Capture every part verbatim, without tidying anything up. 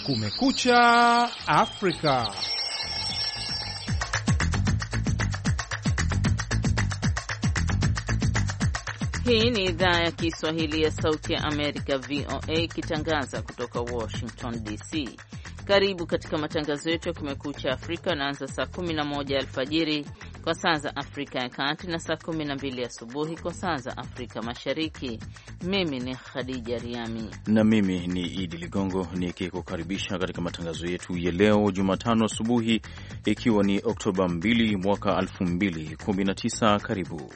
Kumekucha Afrika. Hii ni idhaa ya Kiswahili ya Sauti ya Amerika, V O A, ikitangaza kutoka Washington D C. Karibu katika matangazo yetu ya Kumekucha Afrika. Naanza saa kumi na moja alfajiri kwa saa za Afrika ya Kati na saa kumi na mbili asubuhi kwa saa za Afrika Mashariki. Mimi ni Khadija Riami na mimi ni Idi Ligongo nikikukaribisha katika matangazo yetu ya leo Jumatano asubuhi, ikiwa ni Oktoba mbili mwaka elfu mbili kumi na tisa. Karibu.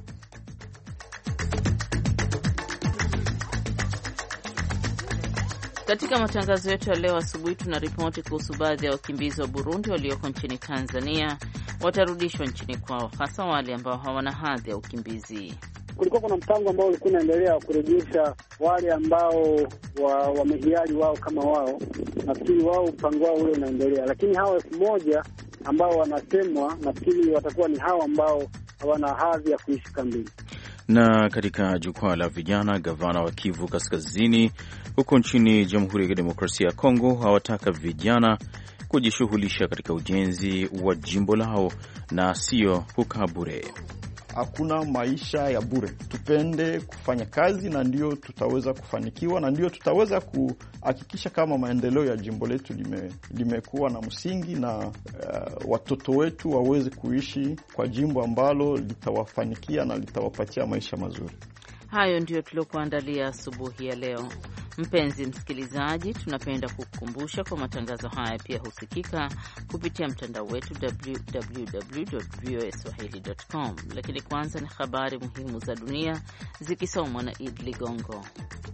Katika matangazo yetu ya leo asubuhi tunaripoti kuhusu baadhi ya wakimbizi wa Burundi walioko nchini Tanzania watarudishwa nchini kwao, hasa wale ambao hawana hadhi ya ukimbizi. Kulikuwa kuna mpango ambao ulikuwa unaendelea kurejesha wale ambao wamehiari wa wao kama wao, nafikiri wao mpango wao ule unaendelea, lakini hawa elfu moja ambao wanasemwa, nafikiri watakuwa ni hawa ambao hawana hadhi ya kuishi kambini. Na katika jukwaa la vijana, gavana wa Kivu Kaskazini huko nchini Jamhuri ya Kidemokrasia ya Kongo hawataka vijana kujishughulisha katika ujenzi wa jimbo lao na sio kukaa bure. Hakuna maisha ya bure, tupende kufanya kazi na ndio tutaweza kufanikiwa na ndio tutaweza kuhakikisha kama maendeleo ya jimbo letu lime, limekuwa na msingi na uh, watoto wetu waweze kuishi kwa jimbo ambalo litawafanikia na litawapatia maisha mazuri. Hayo ndio tuliokuandalia asubuhi ya leo. Mpenzi msikilizaji, tunapenda kukukumbusha kwa matangazo haya pia husikika kupitia mtandao wetu w w w dot v o a swahili dot com. Lakini kwanza ni habari muhimu za dunia zikisomwa na Id Ligongo.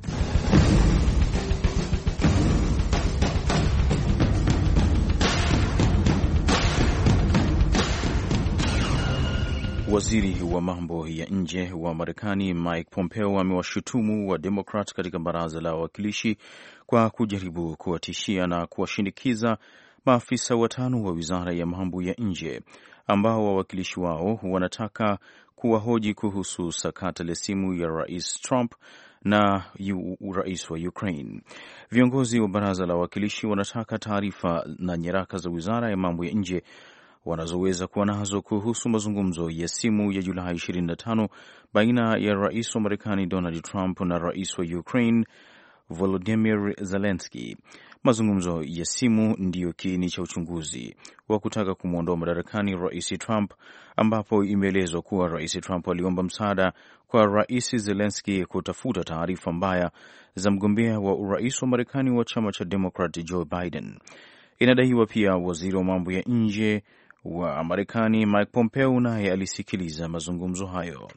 Waziri wa mambo ya nje wa Marekani Mike Pompeo amewashutumu wa Democrat katika baraza la wawakilishi kwa kujaribu kuwatishia na kuwashinikiza maafisa watano wa wizara ya mambo ya nje ambao wawakilishi wao wanataka kuwahoji kuhusu sakata la simu ya Rais Trump na yu, rais wa Ukraine. Viongozi wa baraza la wawakilishi wanataka taarifa na nyaraka za wizara ya mambo ya nje wanazoweza kuwa nazo kuhusu mazungumzo ya simu ya Julai ishirini na tano baina ya rais wa Marekani Donald Trump na rais wa Ukraine Volodymyr Zelensky. Mazungumzo ya simu ndiyo kiini cha uchunguzi wa kutaka kumwondoa madarakani rais Trump, ambapo imeelezwa kuwa rais Trump aliomba msaada kwa rais Zelensky kutafuta taarifa mbaya za mgombea wa urais wa Marekani wa chama cha Democrat Joe Biden. Inadaiwa pia waziri wa mambo ya nje wa Marekani Mike Pompeo naye alisikiliza mazungumzo hayo.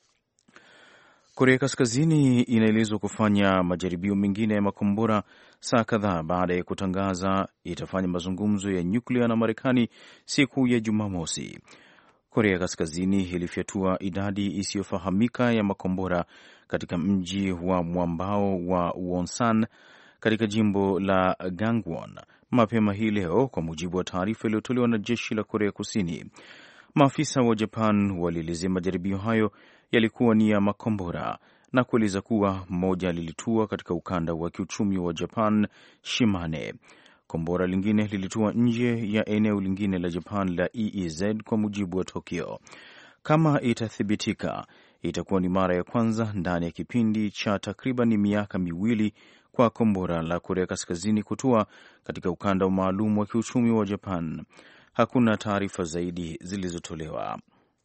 Korea Kaskazini inaelezwa kufanya majaribio mengine ya makombora saa kadhaa baada ya kutangaza itafanya mazungumzo ya nyuklia na Marekani siku ya Jumamosi. Korea Kaskazini ilifyatua idadi isiyofahamika ya makombora katika mji wa mwambao wa Wonsan katika jimbo la Gangwon mapema hii leo, kwa mujibu wa taarifa iliyotolewa na jeshi la Korea Kusini. Maafisa wa Japan walielezea majaribio hayo yalikuwa ni ya makombora na kueleza kuwa moja lilitua katika ukanda wa kiuchumi wa Japan, Shimane. Kombora lingine lilitua nje ya eneo lingine la Japan la E E Z, kwa mujibu wa Tokyo. Kama itathibitika, itakuwa ni mara ya kwanza ndani ya kipindi cha takriban miaka miwili kwa kombora la Korea Kaskazini kutua katika ukanda maalum wa kiuchumi wa Japan. Hakuna taarifa zaidi zilizotolewa.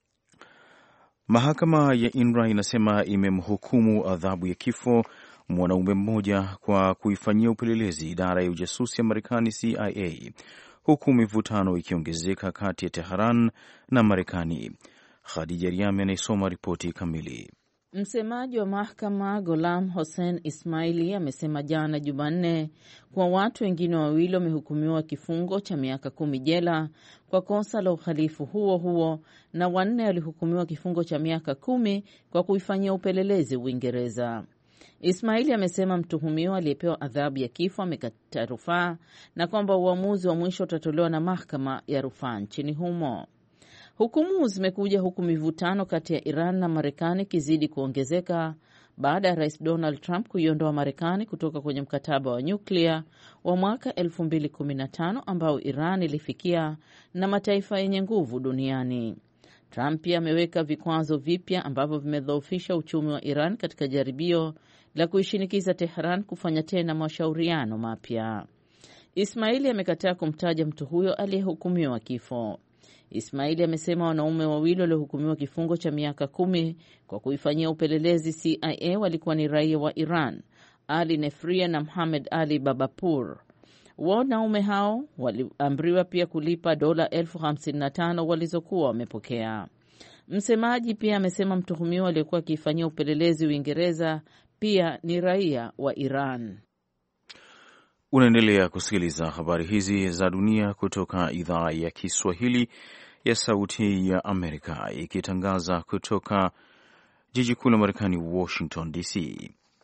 Mahakama ya India inasema imemhukumu adhabu ya kifo mwanaume mmoja kwa kuifanyia upelelezi idara ya ujasusi ya Marekani C I A, huku mivutano ikiongezeka kati ya Tehran na Marekani. Khadija Riami anaisoma ripoti kamili. Msemaji wa mahakama Ghulam Hossein Ismaili amesema jana Jumanne kwa watu wengine wawili wamehukumiwa kifungo cha miaka kumi jela kwa kosa la uhalifu huo huo, na wanne walihukumiwa kifungo cha miaka kumi kwa kuifanyia upelelezi Uingereza. Ismaili amesema mtuhumiwa aliyepewa adhabu ya kifo amekata rufaa na kwamba uamuzi wa mwisho utatolewa na mahakama ya rufaa nchini humo. Hukumu zimekuja huku mivutano kati ya Iran na Marekani kizidi kuongezeka baada ya Rais Donald Trump kuiondoa Marekani kutoka kwenye mkataba wa nyuklia wa mwaka elfu mbili kumi na tano ambao Iran ilifikia na mataifa yenye nguvu duniani. Trump pia ameweka vikwazo vipya ambavyo vimedhoofisha uchumi wa Iran katika jaribio la kuishinikiza Tehran kufanya tena mashauriano mapya. Ismaili amekataa kumtaja mtu huyo aliyehukumiwa kifo. Ismaili amesema wanaume wawili waliohukumiwa kifungo cha miaka kumi kwa kuifanyia upelelezi C I A walikuwa ni raia wa Iran, Ali Nefria na Mohamed Ali Babapur. Wanaume hao waliamriwa pia kulipa dola elfu hamsini na tano walizokuwa wamepokea. Msemaji pia amesema mtuhumiwa aliyekuwa akifanyia upelelezi Uingereza pia ni raia wa Iran. Unaendelea kusikiliza habari hizi za dunia kutoka idhaa ya Kiswahili ya Sauti ya Amerika, ikitangaza kutoka jiji kuu la Marekani, Washington D C.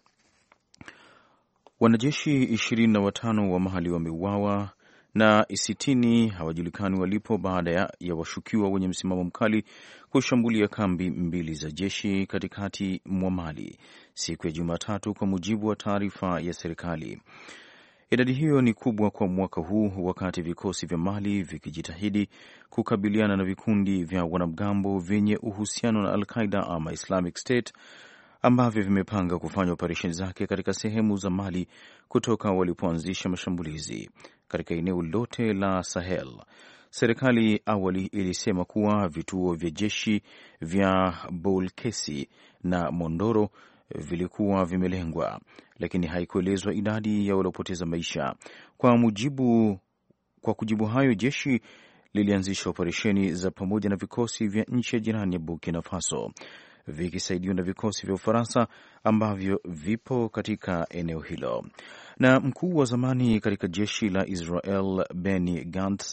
Wanajeshi ishirini na watano wa Mali wameuawa na sitini hawajulikani walipo baada ya, ya washukiwa wenye msimamo mkali kushambulia kambi mbili za jeshi katikati mwa Mali siku ya Jumatatu, kwa mujibu wa taarifa ya serikali. Idadi hiyo ni kubwa kwa mwaka huu, wakati vikosi vya Mali vikijitahidi kukabiliana na vikundi vya wanamgambo vyenye uhusiano na Al-Qaeda ama Islamic State ambavyo vimepanga kufanya operesheni zake katika sehemu za Mali kutoka walipoanzisha mashambulizi katika eneo lote la Sahel. Serikali awali ilisema kuwa vituo vya jeshi vya Bolkesi na Mondoro vilikuwa vimelengwa, lakini haikuelezwa idadi ya waliopoteza maisha. Kwa mujibu kwa kujibu hayo, jeshi lilianzisha operesheni za pamoja na vikosi vya nchi ya jirani ya Burkina Faso, vikisaidiwa na vikosi vya Ufaransa ambavyo vipo katika eneo hilo. Na mkuu wa zamani katika jeshi la Israel Benny Gantz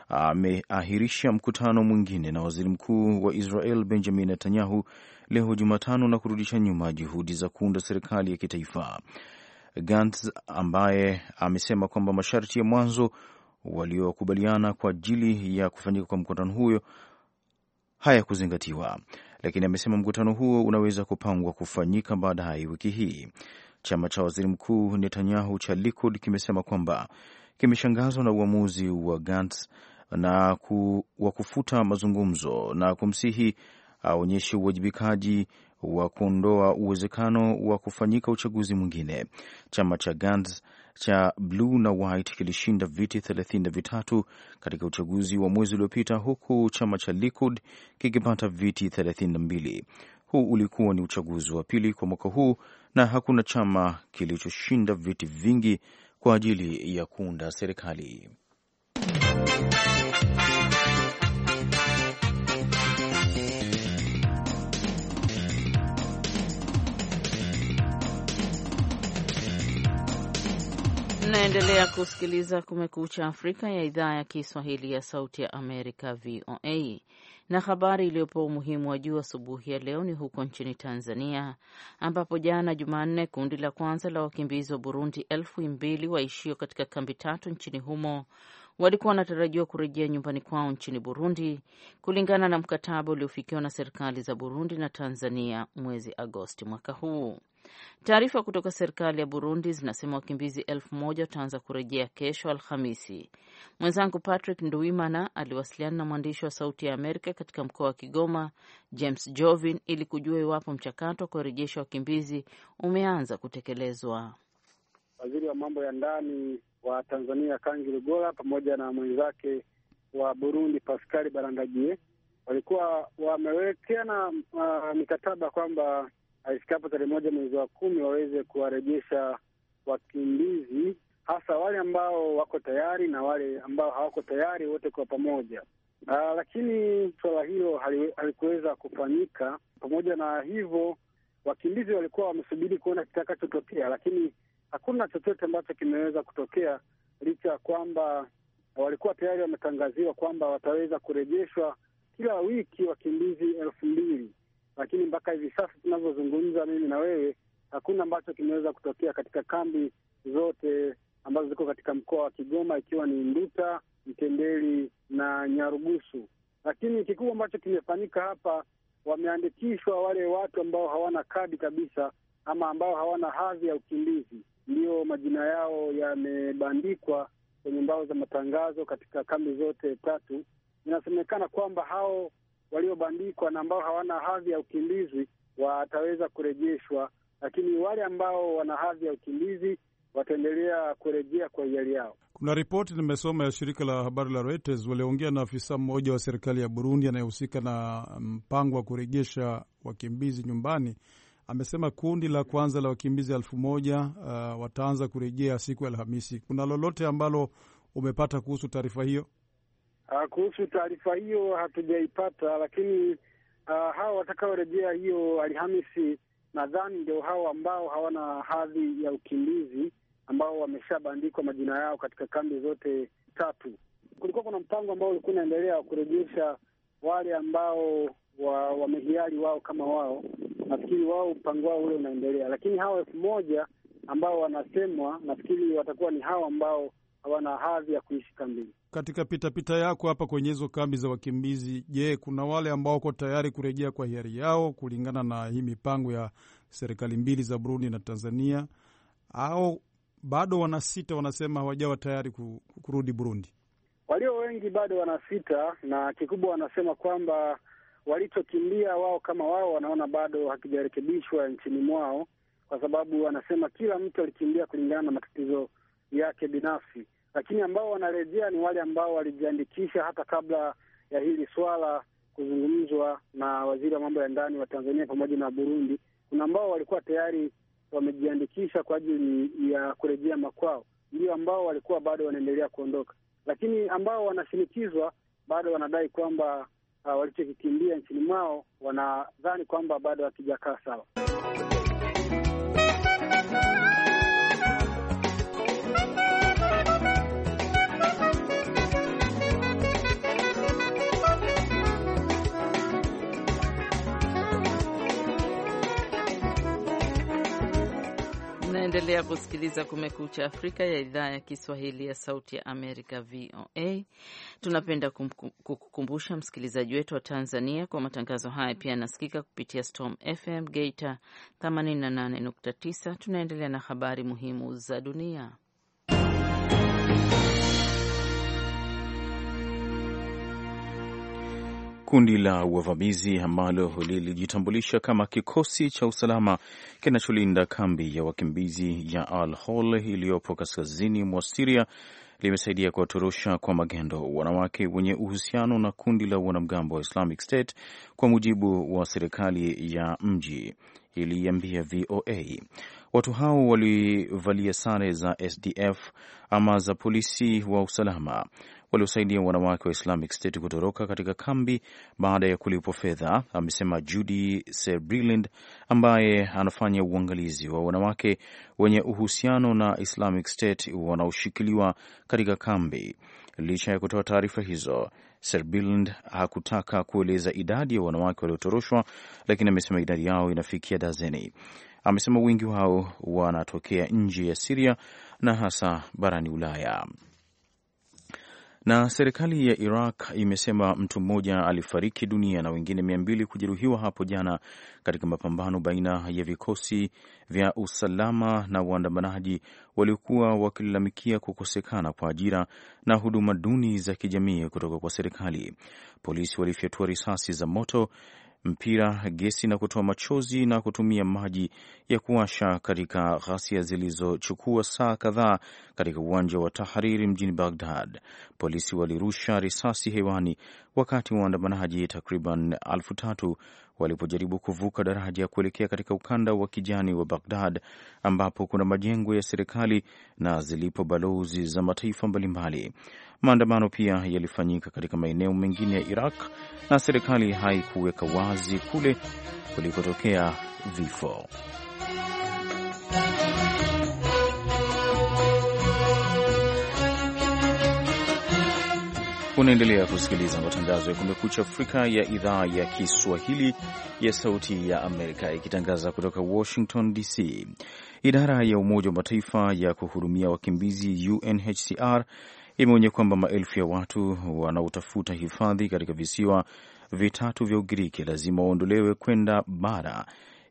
ameahirisha mkutano mwingine na waziri mkuu wa Israel Benjamin Netanyahu leo Jumatano na kurudisha nyuma juhudi za kuunda serikali ya kitaifa. Gantz ambaye amesema kwamba masharti ya mwanzo waliokubaliana kwa ajili ya kufanyika kwa mkutano huo hayakuzingatiwa, lakini amesema mkutano huo unaweza kupangwa kufanyika baadaye wiki hii. Chama cha waziri mkuu Netanyahu cha Likud kimesema kwamba kimeshangazwa na uamuzi wa Gantz na ku, wa kufuta mazungumzo na kumsihi aonyeshe uwajibikaji wa kuondoa uwezekano wa kufanyika uchaguzi mwingine. Chama cha Gantz cha Blue na White kilishinda viti thelathini na vitatu katika uchaguzi wa mwezi uliopita, huku chama cha Likud kikipata viti thelathini na mbili. Huu ulikuwa ni uchaguzi wa pili kwa mwaka huu na hakuna chama kilichoshinda viti vingi kwa ajili ya kuunda serikali. Naendelea kusikiliza Kumekucha Afrika ya idhaa ya Kiswahili ya Sauti ya Amerika, V O A. Na habari iliyopewa umuhimu wa juu asubuhi ya leo ni huko nchini Tanzania, ambapo jana Jumanne kundi la kwanza la wakimbizi wa Burundi elfu mbili waishio katika kambi tatu nchini humo walikuwa wanatarajiwa kurejea nyumbani kwao nchini Burundi kulingana na mkataba uliofikiwa na serikali za Burundi na Tanzania mwezi Agosti mwaka huu. Taarifa kutoka serikali ya Burundi zinasema wakimbizi elfu moja wataanza kurejea kesho Alhamisi. Mwenzangu Patrick Nduwimana aliwasiliana na mwandishi wa Sauti ya Amerika katika mkoa wa Kigoma, James Jovin, ili kujua iwapo mchakato wa kurejesha wakimbizi umeanza kutekelezwa. Waziri wa mambo ya ndani wa Tanzania Kangi Lugola pamoja na mwenzake wa Burundi Pascal Barandagie walikuwa wamewekeana uh, mikataba kwamba ifikapo tarehe moja mwezi wa kumi waweze kuwarejesha wakimbizi, hasa wale ambao wako tayari na wale ambao hawako tayari, wote kwa pamoja. Uh, lakini swala hilo halikuweza kufanyika. Pamoja na hivyo, wakimbizi walikuwa wamesubiri kuona kitakachotokea, lakini hakuna chochote ambacho kimeweza kutokea, licha ya kwamba walikuwa tayari wametangaziwa kwamba wataweza kurejeshwa kila wiki wakimbizi elfu mbili. Lakini mpaka hivi sasa tunavyozungumza mimi na wewe, hakuna ambacho kimeweza kutokea katika kambi zote ambazo ziko katika mkoa wa Kigoma, ikiwa ni Nduta, Mtendeli na Nyarugusu. Lakini kikubwa ambacho kimefanyika hapa, wameandikishwa wale watu ambao hawana kadi kabisa, ama ambao hawana hadhi ya ukimbizi, ndio majina yao yamebandikwa kwenye mbao za matangazo katika kambi zote tatu. Inasemekana kwamba hao waliobandikwa na ambao hawana hadhi ya ukimbizi wataweza kurejeshwa, lakini wale ambao wana hadhi ya ukimbizi wataendelea kurejea kwa hiari yao. Kuna ripoti nimesoma ya shirika la habari la Reuters, waliongea na afisa mmoja wa serikali ya Burundi anayehusika na mpango wa kurejesha wakimbizi nyumbani. Amesema kundi la kwanza la wakimbizi elfu moja uh, wataanza kurejea siku ya Alhamisi. Kuna lolote ambalo umepata kuhusu taarifa hiyo? Uh, kuhusu taarifa hiyo hatujaipata, lakini uh, hao watakaorejea hiyo Alhamisi nadhani ndio hao ambao hawana hadhi ya ukimbizi, ambao wameshabandikwa majina yao katika kambi zote tatu. Kulikuwa kuna mpango ambao ulikuwa unaendelea kurejesha wale ambao wa wamehiari wao kama wao. Nafikiri wao mpango wao ule unaendelea, lakini hao elfu moja ambao wanasemwa, nafikiri watakuwa ni hao ambao hawana hadhi ya kuishi kambini. Katika pitapita pita yako hapa kwenye hizo kambi za wakimbizi, je, kuna wale ambao wako tayari kurejea kwa hiari yao kulingana na hii mipango ya serikali mbili za Burundi na Tanzania, au bado wanasita, wanasema hawajawa tayari kurudi Burundi? Walio wengi bado wanasita, na kikubwa wanasema kwamba walichokimbia wao kama wao wanaona bado hakijarekebishwa nchini mwao, kwa sababu wanasema kila mtu alikimbia kulingana na matatizo yake binafsi. Lakini ambao wanarejea ni wale ambao walijiandikisha hata kabla ya hili swala kuzungumzwa na waziri wa mambo ya ndani wa Tanzania pamoja na Burundi. Kuna ambao walikuwa tayari wamejiandikisha kwa ajili ya kurejea makwao, ndio ambao walikuwa bado wanaendelea kuondoka. Lakini ambao wanashinikizwa bado wanadai kwamba uh, walichokikimbia nchini mwao wanadhani kwamba bado hakijakaa sawa. Naendelea kusikiliza Kumekucha Afrika ya idhaa ya Kiswahili ya Sauti ya Amerika, V O A. Tunapenda kukukumbusha msikilizaji wetu wa Tanzania kwa matangazo haya pia yanasikika kupitia Storm F M Geita themanini na nane nukta tisa. Tunaendelea na habari muhimu za dunia. Kundi la wavamizi ambalo lilijitambulisha kama kikosi cha usalama kinacholinda kambi ya wakimbizi ya Al-Hol iliyopo kaskazini mwa Syria limesaidia kuwatorosha kwa magendo wanawake wenye uhusiano na kundi la wanamgambo wa Islamic State, kwa mujibu wa serikali ya mji iliambia V O A. Watu hao walivalia sare za S D F ama za polisi wa usalama waliosaidia wanawake wa Islamic State kutoroka katika kambi baada ya kulipwa fedha, amesema Judy Serbriland ambaye anafanya uangalizi wa wanawake wenye uhusiano na Islamic State wanaoshikiliwa katika kambi. Licha ya kutoa taarifa hizo, Serbriland hakutaka kueleza idadi ya wanawake waliotoroshwa, lakini amesema idadi yao inafikia dazeni. Amesema wengi wao wanatokea nje ya Syria na hasa barani Ulaya. Na serikali ya Iraq imesema mtu mmoja alifariki dunia na wengine mia mbili kujeruhiwa hapo jana katika mapambano baina ya vikosi vya usalama na waandamanaji waliokuwa wakilalamikia kukosekana kwa ajira na huduma duni za kijamii kutoka kwa serikali. Polisi walifyatua risasi za moto, mpira, gesi na kutoa machozi na kutumia maji ya kuwasha katika ghasia zilizochukua saa kadhaa katika uwanja wa Tahariri mjini Baghdad. Polisi walirusha risasi hewani wakati waandamanaji takriban elfu tatu walipojaribu kuvuka daraja kuelekea katika ukanda wa kijani wa Baghdad, ambapo kuna majengo ya serikali na zilipo balozi za mataifa mbalimbali. Maandamano pia yalifanyika katika maeneo mengine ya Iraq na serikali haikuweka wazi kule kulikotokea vifo. Unaendelea kusikiliza matangazo ya Kumekucha Afrika ya idhaa ya Kiswahili ya Sauti ya Amerika ikitangaza kutoka Washington D C. Idara ya Umoja wa Mataifa ya kuhudumia wakimbizi U N H C R imeonya kwamba maelfu ya watu wanaotafuta hifadhi katika visiwa vitatu vya Ugiriki lazima waondolewe kwenda bara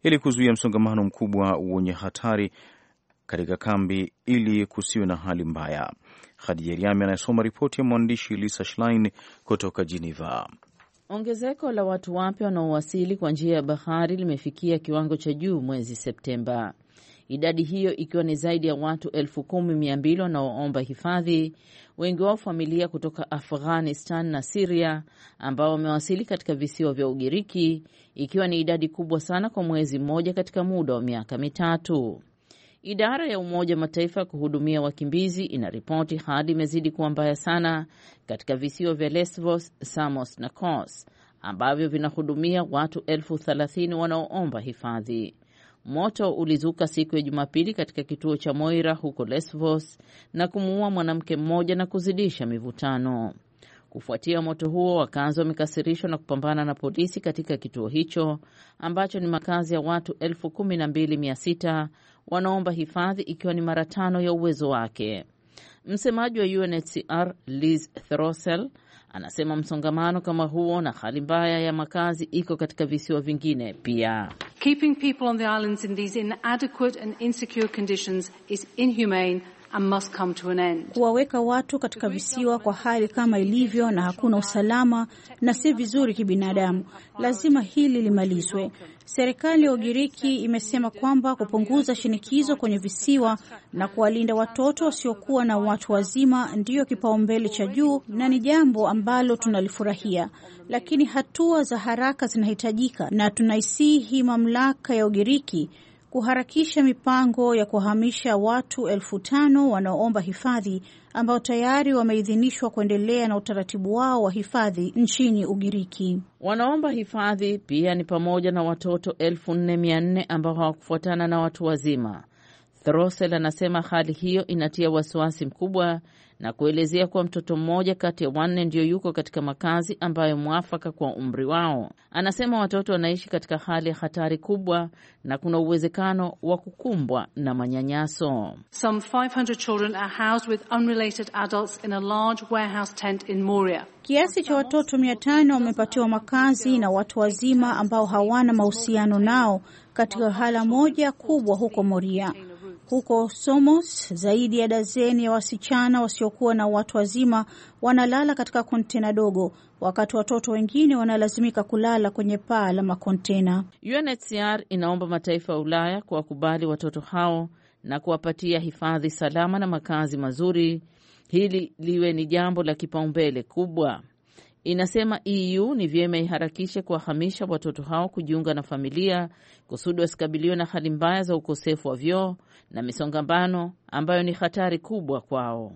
ili kuzuia msongamano mkubwa wenye hatari katika kambi ili kusiwe na hali mbaya. Khadija Riami anayesoma ripoti ya mwandishi Lisa Schlein kutoka Geneva. Ongezeko la watu wapya wanaowasili kwa njia ya bahari limefikia kiwango cha juu mwezi Septemba. Idadi hiyo ikiwa ni zaidi ya watu elfu kumi mia mbili wanaoomba hifadhi, wengi wao familia kutoka Afghanistan na Syria ambao wamewasili katika visiwa vya Ugiriki, ikiwa ni idadi kubwa sana kwa mwezi mmoja katika muda wa miaka mitatu. Idara ya Umoja Mataifa ya kuhudumia wakimbizi inaripoti hali imezidi kuwa mbaya sana katika visiwa vya Lesbos, Samos na Kos ambavyo vinahudumia watu elfu thelathini wanaoomba hifadhi. Moto ulizuka siku ya Jumapili katika kituo cha Moira huko Lesbos na kumuua mwanamke mmoja na kuzidisha mivutano. Kufuatia moto huo, wakazi wamekasirishwa na kupambana na polisi katika kituo hicho ambacho ni makazi ya watu elfu kumi na mbili mia sita wanaomba hifadhi, ikiwa ni mara tano ya uwezo wake. Msemaji wa U N H C R Liz Throssell anasema msongamano kama huo na hali mbaya ya makazi iko katika visiwa vingine pia. Keeping people on the islands in these inadequate and insecure conditions is inhumane and must come to an end. Kuwaweka watu katika visiwa kwa hali kama ilivyo na hakuna usalama na si vizuri kibinadamu. Lazima hili limalizwe. Serikali ya Ugiriki imesema kwamba kupunguza shinikizo kwenye visiwa na kuwalinda watoto wasiokuwa na watu wazima ndiyo kipaumbele cha juu, na ni jambo ambalo tunalifurahia. Lakini hatua za haraka zinahitajika, na tunaisihi mamlaka ya Ugiriki kuharakisha mipango ya kuhamisha watu elfu tano wanaoomba hifadhi ambao tayari wameidhinishwa kuendelea na utaratibu wao wa hifadhi nchini Ugiriki. Wanaomba hifadhi pia ni pamoja na watoto elfu nne mia nne ambao hawakufuatana na watu wazima. Throssell anasema hali hiyo inatia wasiwasi mkubwa na kuelezea kuwa mtoto mmoja kati ya wanne ndio yuko katika makazi ambayo mwafaka kwa umri wao. Anasema watoto wanaishi katika hali ya hatari kubwa na kuna uwezekano wa kukumbwa na manyanyaso. Some five hundred children are housed with unrelated adults in a large warehouse tent in Moria. Kiasi cha watoto mia tano wamepatiwa makazi na watu wazima ambao hawana mahusiano nao katika hala moja kubwa huko Moria. Huko Somos, zaidi ya dazeni ya wasichana wasiokuwa na watu wazima wanalala katika kontena dogo, wakati watoto wengine wanalazimika kulala kwenye paa la makontena. U N H C R inaomba mataifa ya Ulaya kuwakubali watoto hao na kuwapatia hifadhi salama na makazi mazuri. Hili liwe ni jambo la kipaumbele kubwa. Inasema E U ni vyema iharakishe kuwahamisha watoto hao kujiunga na familia kusudi wasikabiliwe na hali mbaya za ukosefu wa vyoo na misongamano ambayo ni hatari kubwa kwao.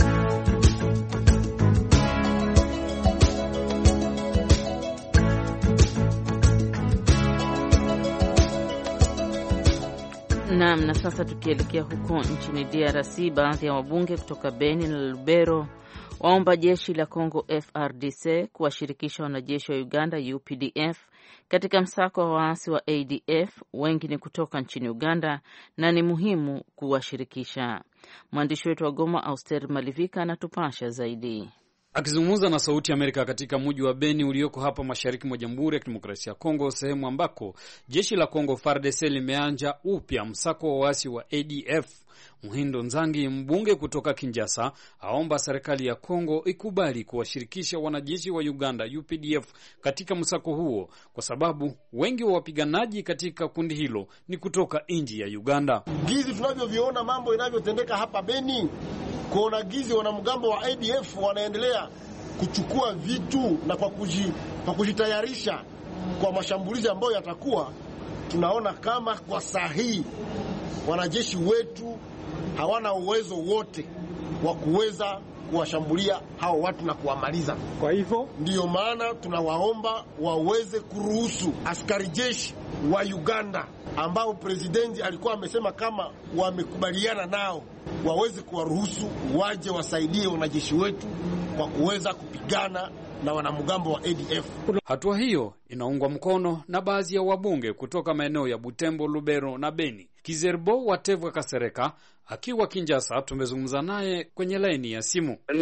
Naam, na sasa tukielekea huko nchini D R C, baadhi ya wabunge kutoka Beni na Lubero waomba jeshi la Kongo F R D C kuwashirikisha wanajeshi wa Uganda U P D F katika msako wa waasi wa A D F. Wengi ni kutoka nchini Uganda na ni muhimu kuwashirikisha. Mwandishi wetu wa Goma Auster Malivika anatupasha zaidi. Akizungumza na Sauti ya Amerika katika mji wa Beni ulioko hapa mashariki mwa Jamhuri ya Kidemokrasia ya Kongo, sehemu ambako jeshi la Kongo F A R D C limeanja upya msako wa waasi wa A D F, Muhindo Nzangi, mbunge kutoka Kinshasa, aomba serikali ya Kongo ikubali kuwashirikisha wanajeshi wa Uganda U P D F katika msako huo, kwa sababu wengi wa wapiganaji katika kundi hilo ni kutoka nchi ya Uganda. Gizi tunavyoviona mambo inavyotendeka hapa Beni, kuona gizi wanamgambo wa A D F wanaendelea kuchukua vitu na kwa kuji, kwa kujitayarisha kwa mashambulizi ambayo yatakuwa, tunaona kama kwa sahihi wanajeshi wetu hawana uwezo wote wa kuweza kuwashambulia hao watu na kuwamaliza. Kwa hivyo ndiyo maana tunawaomba waweze kuruhusu askari jeshi wa Uganda ambao presidenti alikuwa amesema kama wamekubaliana nao, waweze kuwaruhusu waje wasaidie wanajeshi wetu kwa kuweza kupigana na wanamgambo wa A D F. Hatua hiyo inaungwa mkono na baadhi ya wabunge kutoka maeneo ya Butembo, Lubero na Beni. Kizerbo Watevwa Kasereka akiwa Kinshasa, tumezungumza naye kwenye laini ya simu. Ndio,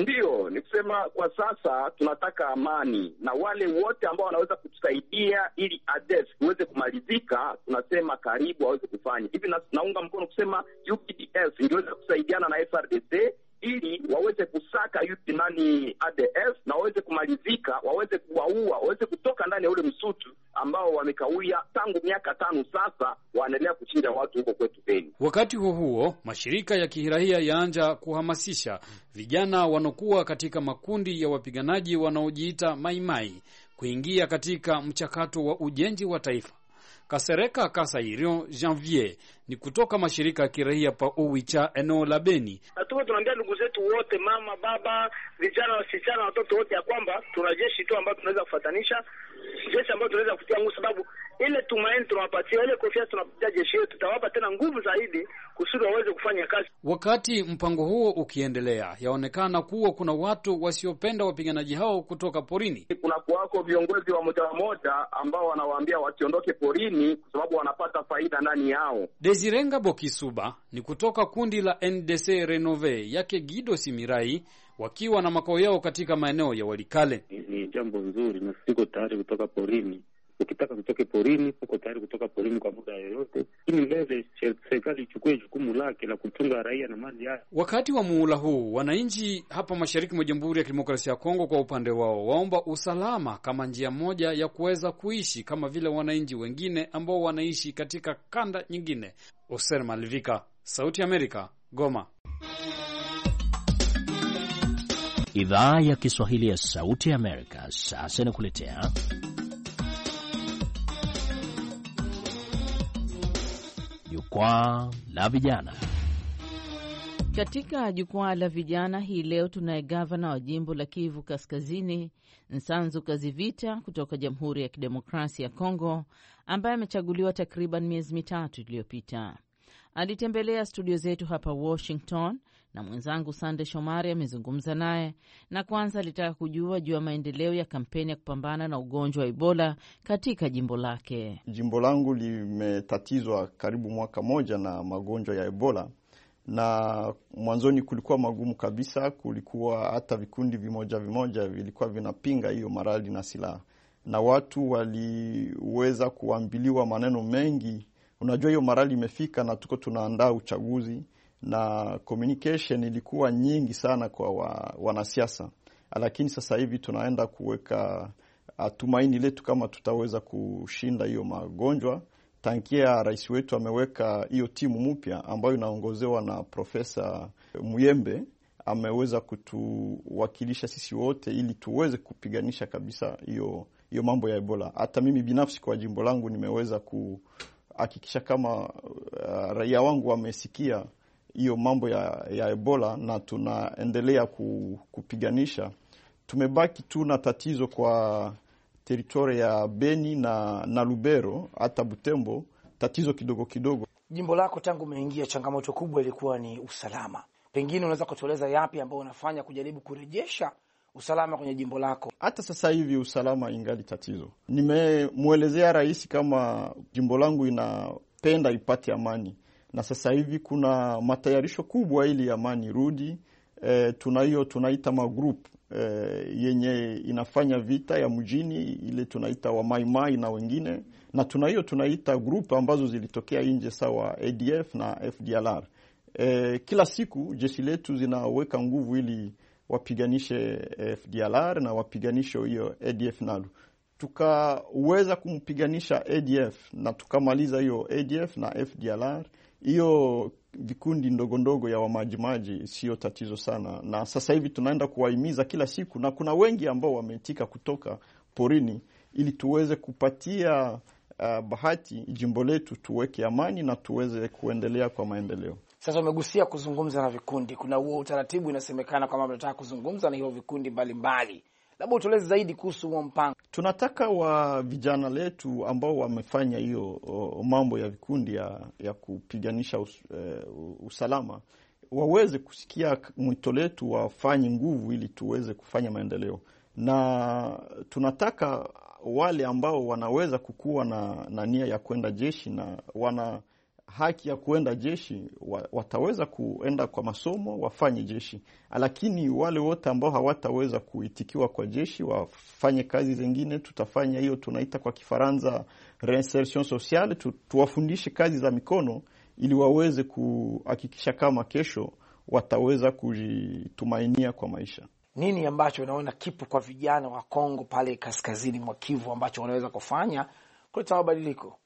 Ndiyo, ni kusema kwa sasa tunataka amani, na wale wote ambao wanaweza kutusaidia ili A D E F iweze kumalizika, tunasema karibu waweze kufanya hivi. Na naunga mkono kusema U P D F ingeweza kusaidiana na F R D C ili waweze kusaka yuti nani A D F na waweze kumalizika, waweze kuwaua, waweze kutoka ndani ya ule msutu ambao wamekawia tangu miaka tano sasa, waendelea kuchinja watu huko kwetu Beni. Wakati huo huo, mashirika ya kiraia yaanja kuhamasisha vijana wanokuwa katika makundi ya wapiganaji wanaojiita maimai kuingia katika mchakato wa ujenzi wa taifa. Kasereka Kasairio Janvier ni kutoka mashirika ya kiraia pa Owicha eneo la Beni. Tuko tunaambia ndugu zetu wote, mama, baba, vijana, wasichana, watoto wote, ya kwamba tuna jeshi tu ambao tunaweza kufatanisha, jeshi ambao tunaweza kutia nguvu, sababu ile tumaini tunawapatia, ile kofia tunapatia jeshi yetu, tutawapa tena nguvu zaidi kusudi waweze kufanya kazi. Wakati mpango huo ukiendelea, yaonekana kuwa kuna watu wasiopenda wapiganaji hao kutoka porini. Kuna kuwako viongozi wa moja moja ambao wanawaambia wasiondoke porini kwa sababu wanapata faida ndani yao. Desirenga Bokisuba ni kutoka kundi la N D C Renove yake Gido Simirai, wakiwa na makao yao katika maeneo ya Walikale. Ni jambo nzuri na siko tayari kutoka porini. Ukitaka kutoke porini, uko tayari kutoka porini kwa muda yoyote. Ili mbele serikali ichukue jukumu lake la kutunga raia na mali yake. Wakati wa muhula huu, wananchi hapa mashariki mwa Jamhuri ya Kidemokrasia ya Kongo kwa upande wao waomba usalama kama njia moja ya kuweza kuishi kama vile wananchi wengine ambao wanaishi katika kanda nyingine. Oser Malivika, Sauti ya Amerika, Goma. Idhaa ya Kiswahili ya Sauti ya Amerika sasa inakuletea Jukwaa la Vijana. Katika Jukwaa la Vijana hii leo tunaye gavana wa jimbo la Kivu Kaskazini, Nsanzu Kazivita kutoka Jamhuri ya Kidemokrasia ya Kongo, ambaye amechaguliwa takriban miezi mitatu iliyopita. Alitembelea studio zetu hapa Washington na mwenzangu Sande Shomari amezungumza naye, na kwanza alitaka kujua juu ya maendeleo ya kampeni ya kupambana na ugonjwa wa Ebola katika jimbo lake. Jimbo langu limetatizwa karibu mwaka moja na magonjwa ya Ebola, na mwanzoni kulikuwa magumu kabisa. Kulikuwa hata vikundi vimoja vimoja vilikuwa vinapinga hiyo marali na silaha, na watu waliweza kuambiliwa maneno mengi. Unajua hiyo marali imefika na tuko tunaandaa uchaguzi, na communication ilikuwa nyingi sana kwa wa, wanasiasa. Lakini sasa hivi tunaenda kuweka tumaini letu kama tutaweza kushinda hiyo magonjwa. Tankia rais wetu ameweka hiyo timu mpya ambayo inaongozewa na Profesa Muyembe, ameweza kutuwakilisha sisi wote ili tuweze kupiganisha kabisa hiyo hiyo mambo ya Ebola. Hata mimi binafsi kwa jimbo langu nimeweza kuhakikisha kama uh, raia wangu wamesikia hiyo mambo ya, ya Ebola, na tunaendelea kupiganisha. Tumebaki tu na tatizo kwa teritori ya Beni na, na Lubero, hata Butembo, tatizo kidogo kidogo. Jimbo lako tangu umeingia, changamoto kubwa ilikuwa ni usalama. Pengine unaweza kutueleza yapi ambao unafanya kujaribu kurejesha usalama kwenye jimbo lako? Hata sasa hivi usalama ingali tatizo. Nimemuelezea rais kama jimbo langu inapenda ipate amani, na sasa hivi kuna matayarisho kubwa ili amani rudi. E, tunayo tunaita magroup e, yenye inafanya vita ya mjini, ile tunaita wa maimai na wengine, na tunayo tunaita group ambazo zilitokea nje sawa A D F na F D L R. E, kila siku jeshi letu zinaweka nguvu ili wapiganishe F D L R na wapiganisho hiyo A D F nalu. Tukaweza kumpiganisha A D F na tukamaliza hiyo A D F na F D L R, hiyo vikundi ndogo ndogo ya wamajimaji sio tatizo sana. Na sasa hivi tunaenda kuwahimiza kila siku, na kuna wengi ambao wameitika kutoka porini ili tuweze kupatia uh, bahati jimbo letu, tuweke amani na tuweze kuendelea kwa maendeleo. Sasa umegusia kuzungumza na vikundi. Kuna huo utaratibu inasemekana kama mnataka kuzungumza na hiyo vikundi mbalimbali. Labda utueleze zaidi kuhusu huo mpango. Tunataka wa vijana letu ambao wamefanya hiyo mambo ya vikundi ya, ya kupiganisha us, uh, usalama waweze kusikia mwito letu, wafanye nguvu ili tuweze kufanya maendeleo. Na tunataka wale ambao wanaweza kukua na, na nia ya kwenda jeshi na wana haki ya kuenda jeshi wataweza kuenda kwa masomo wafanye jeshi, lakini wale wote ambao hawataweza kuitikiwa kwa jeshi wafanye kazi zingine. Tutafanya hiyo tunaita kwa Kifaransa reinsertion sociale, tu, tuwafundishe kazi za mikono ili waweze kuhakikisha kama kesho wataweza kujitumainia kwa maisha. Nini ambacho unaona kipo kwa vijana wa Kongo pale kaskazini mwa Kivu ambacho wanaweza kufanya kuleta mabadiliko?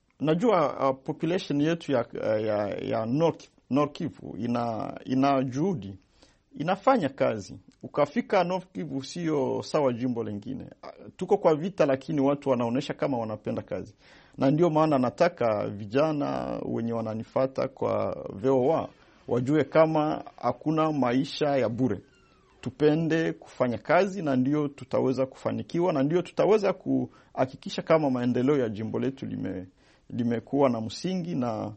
Najua uh, population yetu ya, ya, ya North, North Kivu ina, ina juhudi, inafanya kazi. Ukafika North Kivu sio sawa jimbo lingine. Tuko kwa vita, lakini watu wanaonesha kama wanapenda kazi, na ndio maana nataka vijana wenye wananifata kwa V O A wajue kama hakuna maisha ya bure. Tupende kufanya kazi na ndio tutaweza kufanikiwa, na ndio tutaweza kuhakikisha kama maendeleo ya jimbo letu lime limekuwa na msingi, na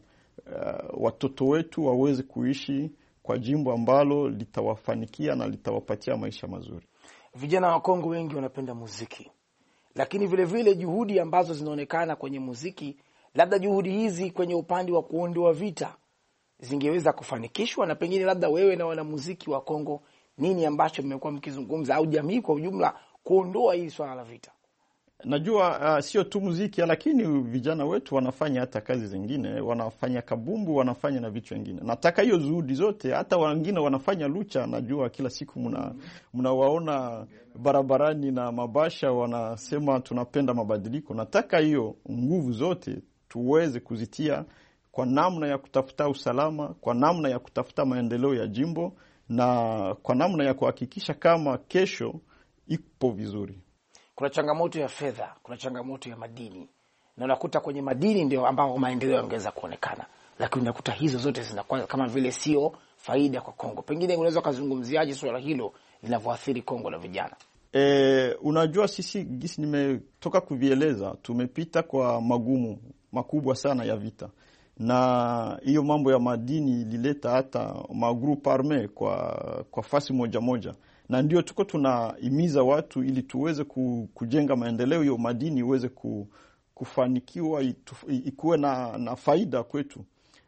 uh, watoto wetu waweze kuishi kwa jimbo ambalo litawafanikia na litawapatia maisha mazuri. Vijana wa Kongo wengi wanapenda muziki, lakini vile vile juhudi ambazo zinaonekana kwenye muziki, labda juhudi hizi kwenye upande wa kuondoa vita zingeweza kufanikishwa, na pengine labda wewe na wanamuziki wa Kongo, nini ambacho mmekuwa mkizungumza au jamii kwa ujumla kuondoa hii swala la vita? Najua uh, sio tu muziki, lakini vijana wetu wanafanya hata kazi zingine, wanafanya kabumbu, wanafanya na vitu vingine. Nataka hiyo juhudi zote, hata wengine wanafanya lucha. Najua kila siku mna mnawaona barabarani na mabasha wanasema tunapenda mabadiliko. Nataka hiyo nguvu zote tuweze kuzitia kwa namna ya kutafuta usalama, kwa namna ya kutafuta maendeleo ya jimbo, na kwa namna ya kuhakikisha kama kesho ipo vizuri. Kuna changamoto ya fedha, kuna changamoto ya madini, na unakuta kwenye madini ndio ambao maendeleo yangeweza kuonekana, lakini unakuta hizo zote zinakuwa kama vile sio faida kwa Kongo. Pengine unaweza kuzungumziaje swala hilo linavyoathiri Kongo na vijana? E, unajua sisi gisi nimetoka kuvieleza, tumepita kwa magumu makubwa sana ya vita, na hiyo mambo ya madini ilileta hata magrupu arme kwa kwa fasi moja moja, na ndio tuko tunahimiza watu ili tuweze kujenga maendeleo, hiyo madini iweze kufanikiwa, ikuwe na, na faida kwetu.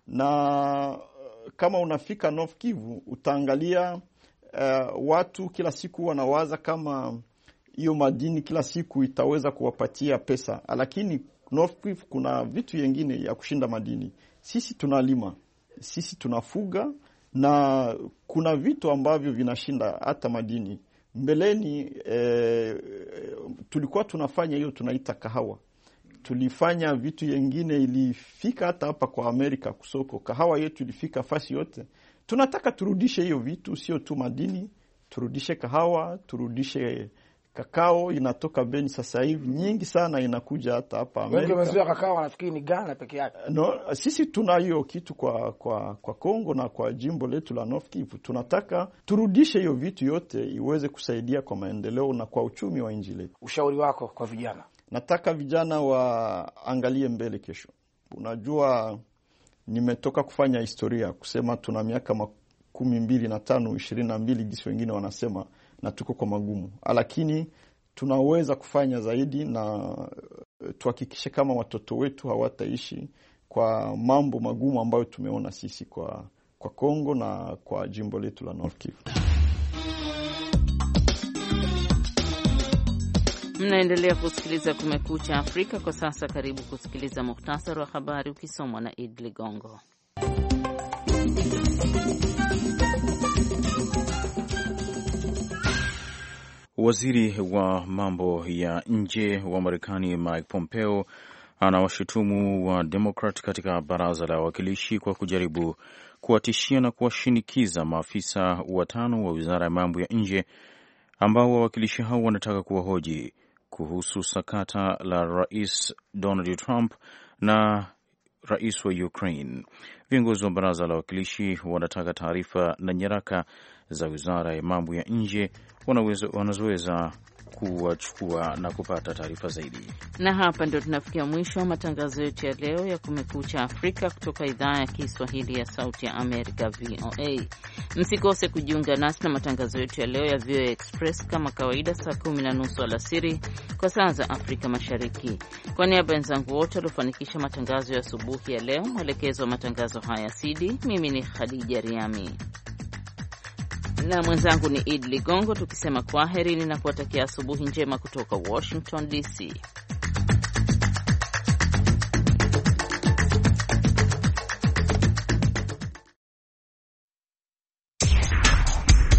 Na kama unafika North Kivu utaangalia uh, watu kila siku wanawaza kama hiyo madini kila siku itaweza kuwapatia pesa, lakini North Kivu kuna vitu vingine ya kushinda madini. Sisi tunalima, sisi tunafuga, na kuna vitu ambavyo vinashinda hata madini. Mbeleni e, tulikuwa tunafanya hiyo tunaita kahawa. Tulifanya vitu vingine ilifika hata hapa kwa Amerika kusoko. Kahawa yetu ilifika fasi yote. Tunataka turudishe hiyo vitu, sio tu madini, turudishe kahawa, turudishe kakao. Inatoka Beni sasa hivi nyingi sana, inakuja hata hapa Amerika. Wengi wamezoea kakao wanafikiri ni Ghana peke yake. No, sisi tuna hiyo kitu kwa kwa kwa Kongo na kwa jimbo letu la North Kivu. Tunataka turudishe hiyo vitu yote iweze kusaidia kwa maendeleo na kwa uchumi wa nchi letu. Ushauri wako kwa vijana? Nataka vijana waangalie mbele kesho. Unajua nimetoka kufanya historia kusema tuna miaka makumi mbili na tano, ishirini na mbili gisi wengine wanasema, na tuko kwa magumu, lakini tunaweza kufanya zaidi, na tuhakikishe kama watoto wetu hawataishi kwa mambo magumu ambayo tumeona sisi kwa kwa Kongo na kwa jimbo letu la North Kivu. Mnaendelea kusikiliza Kumekucha Afrika. Kwa sasa karibu kusikiliza muhtasari wa habari ukisomwa na Id Ligongo. Waziri wa mambo ya nje wa Marekani Mike Pompeo anawashutumu wa Democrat katika baraza la wawakilishi kwa kujaribu kuwatishia na kuwashinikiza maafisa watano wa wizara ya mambo ya nje ambao wawakilishi hao wanataka kuwahoji kuhusu sakata la Rais Donald Trump na rais wa Ukraine. Viongozi wa baraza la wawakilishi wanataka taarifa na nyaraka za wizara ya mambo ya nje wanazoweza kuwachukua na kupata taarifa zaidi. Na hapa ndio tunafikia mwisho wa matangazo yetu ya leo ya Kumekucha Afrika kutoka idhaa ya Kiswahili ya Sauti ya Amerika, V O A. Msikose kujiunga nasi na matangazo yetu ya leo ya V O A Express kama kawaida saa kumi na nusu alasiri kwa saa za Afrika Mashariki. Kwa niaba ya wenzangu wote waliofanikisha matangazo ya asubuhi ya leo, mwelekezo wa matangazo haya Sidi, mimi ni Khadija Riami na mwenzangu ni Idi Ligongo, tukisema kwaherini na kuwatakia asubuhi njema kutoka Washington D C.